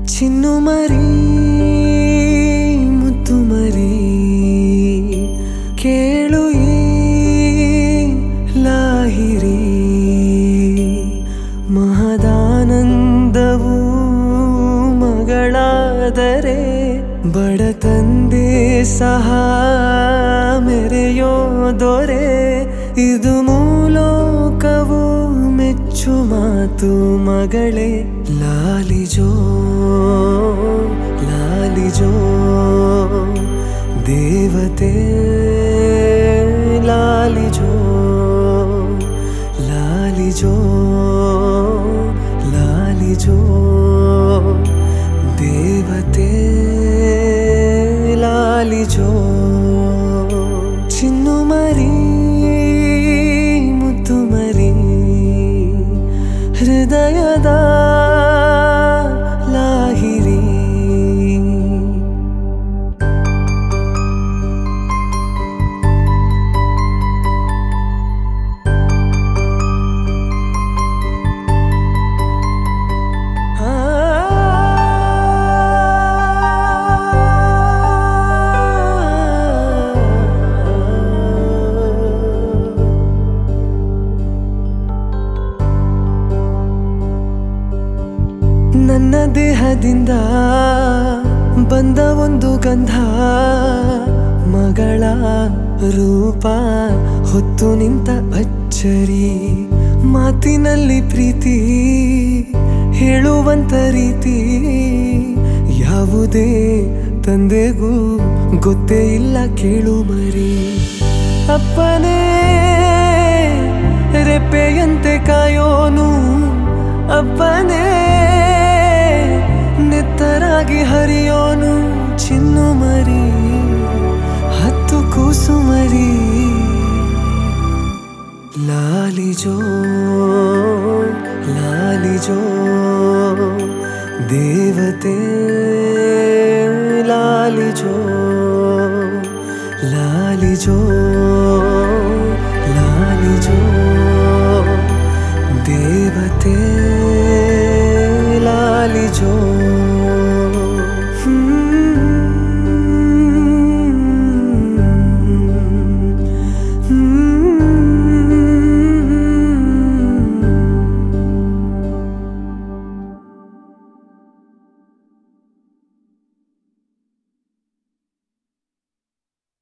ಚಿನ್ನು ಮರಿ ಮುತ್ತು ಮರಿ ಕೇಳು ಈ ಲಾಹಿರಿ ಮಹದಾನಂದವು ಮಗಳಾದರೆ ಬಡ ತಂದೆ ಸಹ ಮೆರೆಯೋ ದೊರೆ ಇದು ಮೂಲೋಕವು ಮೆಚ್ಚು ಮಾತು ಮಗಳೇ ಲಾಲಿಜೋ ಲಾಲಿಜೋ ದೇವತೆ ಲಾಲಿಜೋ ಲಾಲಿಜೋ ಲಾಲಿಜೋ ದೇವತೆ ಲಾಲಿಜೋ ಚಿನ್ನು ಮರಿ ಮುತ್ತು ಮರಿ ಹೃದಯದ ಲಾಹಿರಿ ನನ್ನ ದೇಹದಿಂದ ಬಂದ ಒಂದು ಗಂಧ ಮಗಳ ರೂಪ ಹೊತ್ತು ನಿಂತ ಅಚ್ಚರಿ ಮಾತಿನಲ್ಲಿ ಪ್ರೀತಿ ಹೇಳುವಂತ ರೀತಿ ಯಾವುದೇ ತಂದೆಗೂ ಗೊತ್ತೇ ಇಲ್ಲ ಕೇಳು ಮರಿ ಅಪ್ಪನೇ ರೆಪ್ಪೆಯಂತೆ ಕಾಯೋನು ಅಪ್ಪನೇ ನೆತ್ತರಾಗಿ ಹರಿಯೋನು ಚಿನ್ನು ಮರಿ ಹತ್ತು ಕೂಸು ಮರಿ ಲಾಲಿಜೋ ಲಾಲಿಜೋ ದೇವತೆ ಲಾಲಿಜೋ ಲಾಲಿಜೋ